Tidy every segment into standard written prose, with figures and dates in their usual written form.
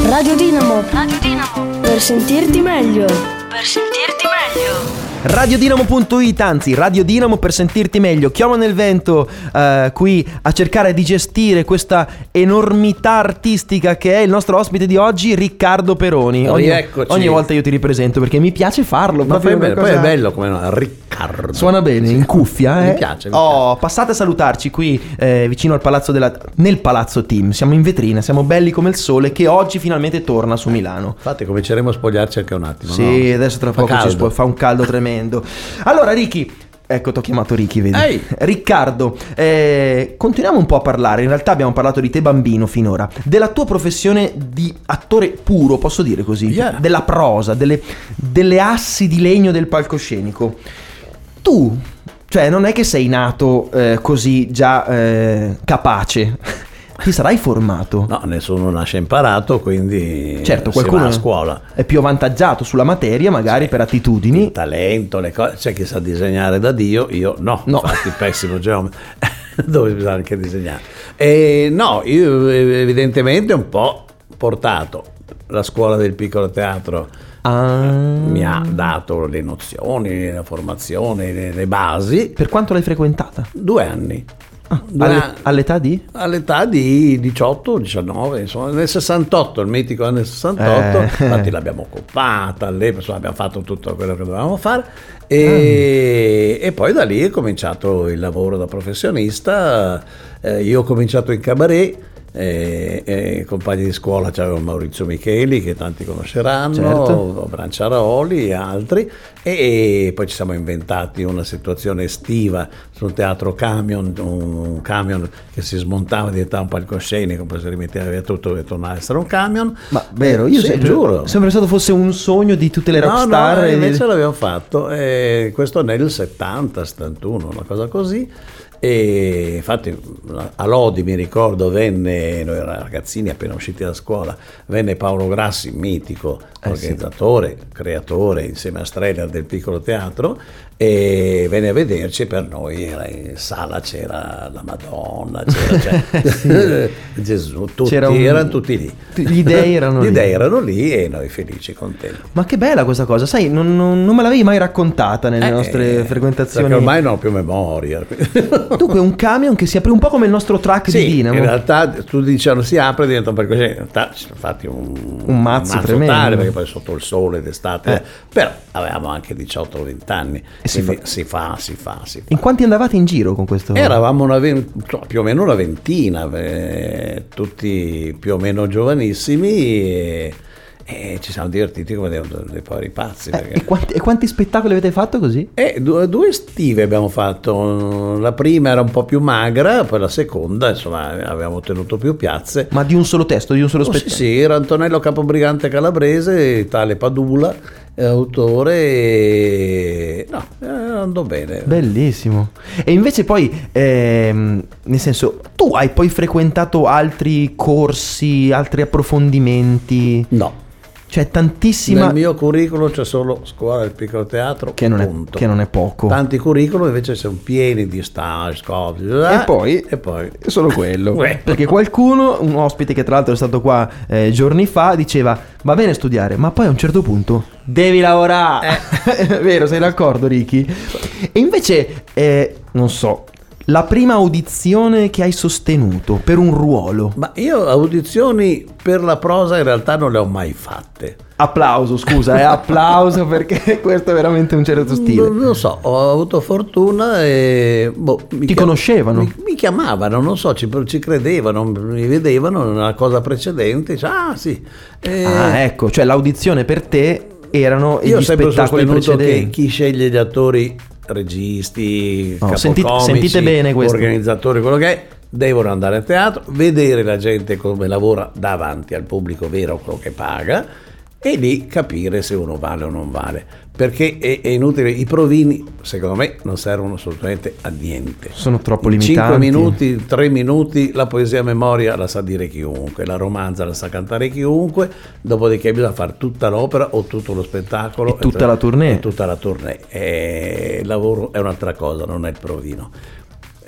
Radio Dinamo. Radio Dinamo. Per sentirti meglio. Per sentirti meglio. Radiodinamo.it, anzi Radio Dinamo per sentirti meglio. Chioma nel vento qui a cercare di gestire questa enormità artistica che è il nostro ospite di oggi, Riccardo Peroni. Ogni volta io ti ripresento perché mi piace farlo. Ma poi è bello come no, Riccardo. Suona bene, in cuffia. Mi piace. Passate a salutarci qui vicino al palazzo nel Palazzo Team. Siamo in vetrina, siamo belli come il sole che oggi finalmente torna su Milano. Infatti cominceremo a spogliarci anche un attimo. Sì, no? Adesso tra poco fa un caldo tremendo. Allora Ricky, ecco, t'ho chiamato Ricky, vedi? Ehi. Riccardo, continuiamo un po' a parlare. In realtà abbiamo parlato di te bambino finora, della tua professione di attore puro, posso dire così, della prosa, delle assi di legno del palcoscenico. Tu, cioè, non è che sei nato così già capace. Ti sarai formato? No, nessuno nasce imparato, quindi certo, qualcuno va a scuola. È più avvantaggiato sulla materia, magari per attitudini. Il talento, le cose. C'è chi sa disegnare da Dio, io no. Infatti pessimo geometra. Dove bisogna anche disegnare. No, io evidentemente un po' portato. La scuola del piccolo teatro mi ha dato le nozioni, la formazione, le basi. Per quanto l'hai frequentata? 2 anni. All'età di? All'età di 18, 19, insomma, nel 68, il mitico anno 68, infatti l'abbiamo occupata, all'epoca abbiamo fatto tutto quello che dovevamo fare e poi da lì è cominciato il lavoro da professionista. Io ho cominciato in cabaret. Compagni di scuola c'aveva Maurizio Micheli, che tanti conosceranno, certo. Branciaroli e altri, e poi ci siamo inventati una situazione estiva sul teatro Camion, un camion che si smontava, diventava un palcoscenico, poi si rimetteva via tutto e tornava a essere un camion. Ma vero, io giuro, sembra stato fosse un sogno di tutte le rockstar. No, invece l'abbiamo fatto, questo nel 70, 71, una cosa così. E infatti a Lodi, mi ricordo, noi eravamo ragazzini appena usciti da scuola, venne Paolo Grassi, mitico organizzatore, creatore insieme a Streller del piccolo teatro, e venne a vederci. Per noi in sala c'era la Madonna, c'era Gesù, erano tutti lì, gli dei erano lì e noi felici, contenti. Ma che bella questa cosa, sai, non me l'avevi mai raccontata nelle nostre frequentazioni, perché ormai non ho più memoria. Dunque un camion che si apre un po' come il nostro track di Dinamo. In realtà tu dici si apre, diventa un palcoscenico, in realtà ci sono fatti un mazzo tremendo, tale, perché poi sotto il sole d'estate, però avevamo anche 18-20 anni, quindi si fa. In quanti andavate in giro con questo? Eravamo più o meno una ventina, tutti più o meno giovanissimi, e ci siamo divertiti come dei poveri pazzi. E quanti spettacoli avete fatto così? Due estive abbiamo fatto. La prima era un po' più magra, poi la seconda, insomma, avevamo tenuto più piazze. Ma di un solo testo, di un solo spettacolo? Sì, era Antonello Capobrigante Calabrese, tale Padula, autore, andò bene. Bellissimo. E invece poi, nel senso, tu hai poi frequentato altri corsi, altri approfondimenti? No. C'è tantissima. Nel mio curriculum c'è solo scuola del piccolo teatro, che non è poco. Tanti curriculum invece sono pieni di stage, e poi solo quello. Perché qualcuno, un ospite che tra l'altro è stato qua giorni fa, diceva: va bene studiare, ma poi a un certo punto devi lavorare. Vero, sei d'accordo, Ricky? E invece non so, la prima audizione che hai sostenuto per un ruolo? Ma io audizioni per la prosa in realtà non le ho mai fatte. Applauso, scusa, applauso, perché questo è veramente un certo stile. Non lo so, ho avuto fortuna e ti conoscevano? Mi chiamavano, non so, ci credevano, mi vedevano nella cosa precedente. Sì. Ecco, cioè l'audizione per te erano gli spettacoli precedenti. Che chi sceglie gli attori, registi, sentite bene questo, organizzatori, quello che è, devono andare a teatro, vedere la gente come lavora davanti al pubblico vero, quello che paga, e lì capire se uno vale o non vale, perché è inutile. I provini secondo me non servono assolutamente a niente, sono troppo limitanti. 5 minuti, 3 minuti, la poesia a memoria la sa dire chiunque, la romanza la sa cantare chiunque, dopodiché bisogna fare tutta l'opera o tutto lo spettacolo e tutta la tournée. Il lavoro è un'altra cosa, non è il provino.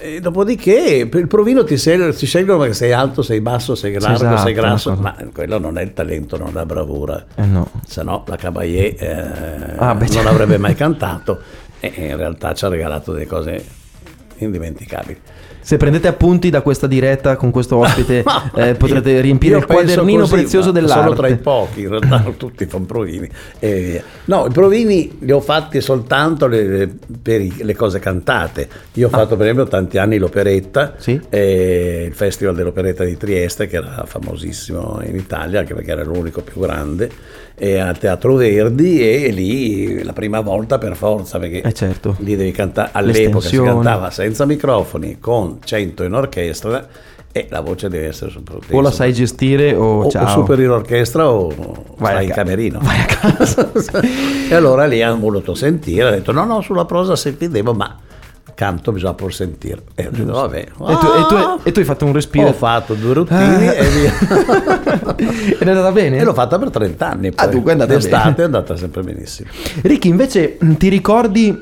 E dopodiché il provino ti scelgono perché sei alto, sei basso, sei largo, Esatto, sei grasso, una ma quello non è il talento, non è la bravura. No. Se no la Caballé non certo. avrebbe mai cantato, e in realtà ci ha regalato delle cose indimenticabili. Se prendete appunti da questa diretta con questo ospite, potrete riempire il quadernino prezioso dell'arte. Solo tra i pochi, in realtà tutti fanno provini. No, i provini li ho fatti soltanto per le cose cantate. Io ho fatto per esempio tanti anni l'operetta, Sì. Il Festival dell'Operetta di Trieste, che era famosissimo in Italia, anche perché era l'unico più grande, e al Teatro Verdi, e lì la prima volta per forza, perché certo. lì devi cantare, all'epoca si cantava senza microfoni, con 100 in orchestra, e la voce deve essere super O la sai gestire o ciao. o super in orchestra o vai in camerino. Vai a casa. E allora lì hanno voluto sentire, ha detto no, sulla prosa sentivo, ma canto bisogna pur sentire. E ho detto vabbè. E tu hai fatto un respiro. Ho fatto 2 ruttini e via. Ed è andata bene? E l'ho fatta per 30 anni. Poi. Dunque è andata d'estate bene. è andata sempre benissimo. Ricky, invece ti ricordi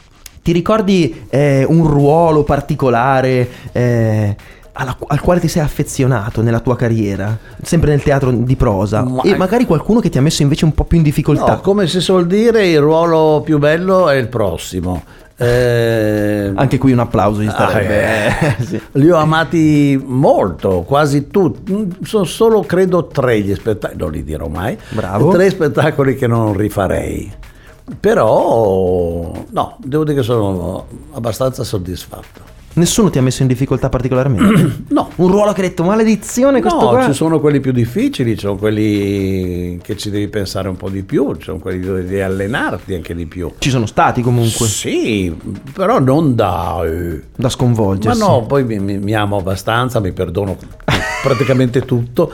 un ruolo particolare al quale ti sei affezionato nella tua carriera, sempre nel teatro di prosa, e magari qualcuno che ti ha messo invece un po' più in difficoltà? No, come si suol dire, il ruolo più bello è il prossimo. Anche qui un applauso gli starebbe. Sì. Li ho amati molto, quasi tutti. Sono solo credo 3 gli spettacoli, non li dirò mai. Bravo. 3 spettacoli che non rifarei. Però no, devo dire che sono abbastanza soddisfatto. Nessuno ti ha messo in difficoltà particolarmente? No. Un ruolo che hai detto maledizione questo qua? Ci sono quelli più difficili, ci sono quelli che ci devi pensare un po' di più, ci sono quelli dove devi allenarti anche di più. Ci sono stati comunque. Sì, però non da sconvolgersi. Ma no, poi mi amo abbastanza, mi perdono praticamente tutto.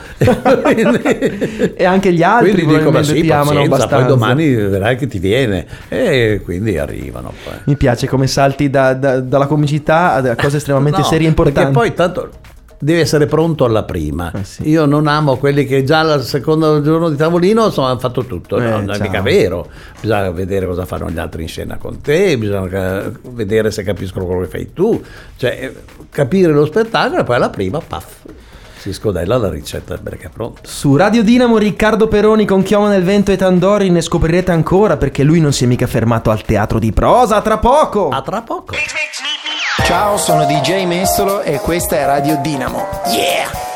E anche gli altri quindi dico, ma sì, ti amano abbastanza. Poi domani vedrai che ti viene, e quindi arrivano poi. Mi piace come salti dalla comicità a cose estremamente serie e importanti. Perché poi tanto devi essere pronto alla prima. Sì. Io non amo quelli che già al secondo giorno di tavolino hanno fatto tutto. Non è mica vero. Bisogna vedere cosa fanno gli altri in scena con te, bisogna vedere se capiscono quello che fai tu, cioè capire lo spettacolo, e poi alla prima si scodella la ricetta perché è pronta. Su Radio Dinamo Riccardo Peroni con Chioma nel vento e Tandori, ne scoprirete ancora, perché lui non si è mica fermato al teatro di prosa. A tra poco. A tra poco. Ciao, sono DJ Mestolo e questa è Radio Dinamo. Yeah!